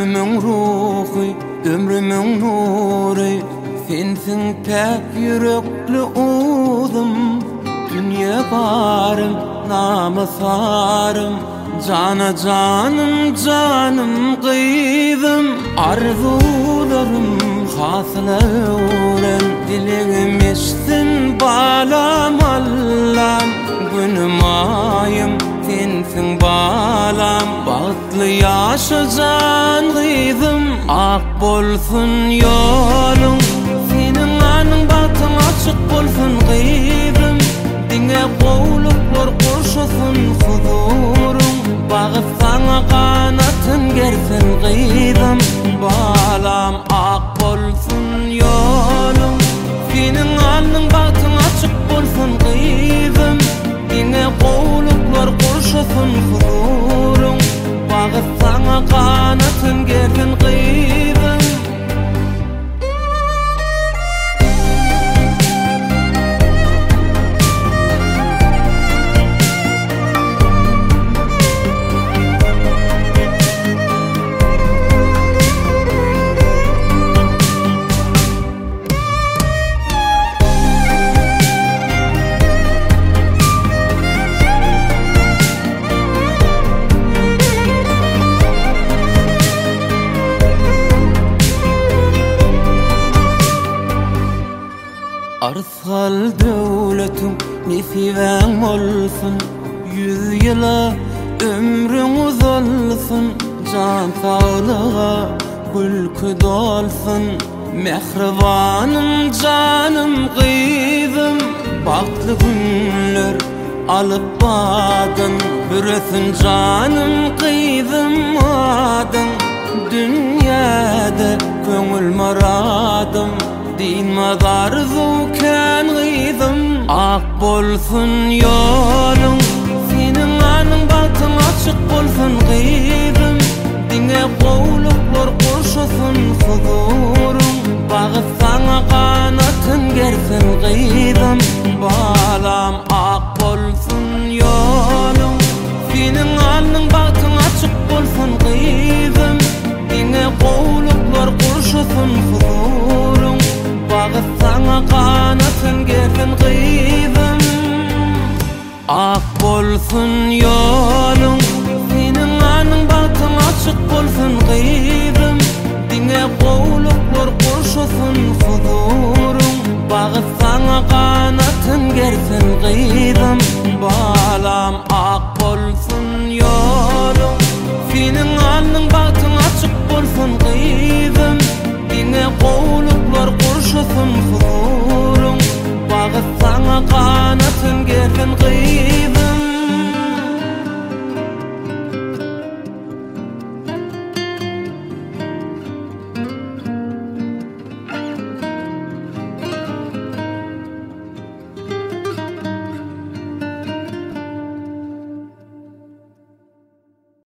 Gönlümün ruhu, ömrümün nuru, sensin pek yürekli oğlum. Dünya barım, namusarım, cana canım, canım kıydım. Arzularım hasılan, dilim eşsin balam Allah'ım. Günüm ayım sensin balam, bağıtlı yaşacan kıydım. Ak bolsun yolun, senin anın batın açık bolsun kıydım. Dine kovluklar koşusun huzurun, bağıt sana kanatın gersen kıydım. Balam ak bolsun yolun, senin anın batın açık bolsun kıydım. Dine kovluklar koşusun huzurun, bağıt sana kanatın gersen kıydım. Arsal devletin nesiven olsun, 100 yıla ömrün uzalsın. Can sağlığa gülkü dolsun, mehribanım canım kıydım. Baktlı günler alıp badın, büresin canım kıydım adın. Dünyada köngül maradım, dinmez arzuken kıydım. Ak bolsun yolun, senin anın batın açık bolsun kıydım. Dine kovluklar koşusun huzurun, bağıt sana kanatın gersen kıydım. Balam ak bolsun yolun, senin anın batın açık bolsun kıydım. Dine kovluklar koşusun huzurun, bağıt sana kanatın gersen kıydım. Ak bolsun yolun,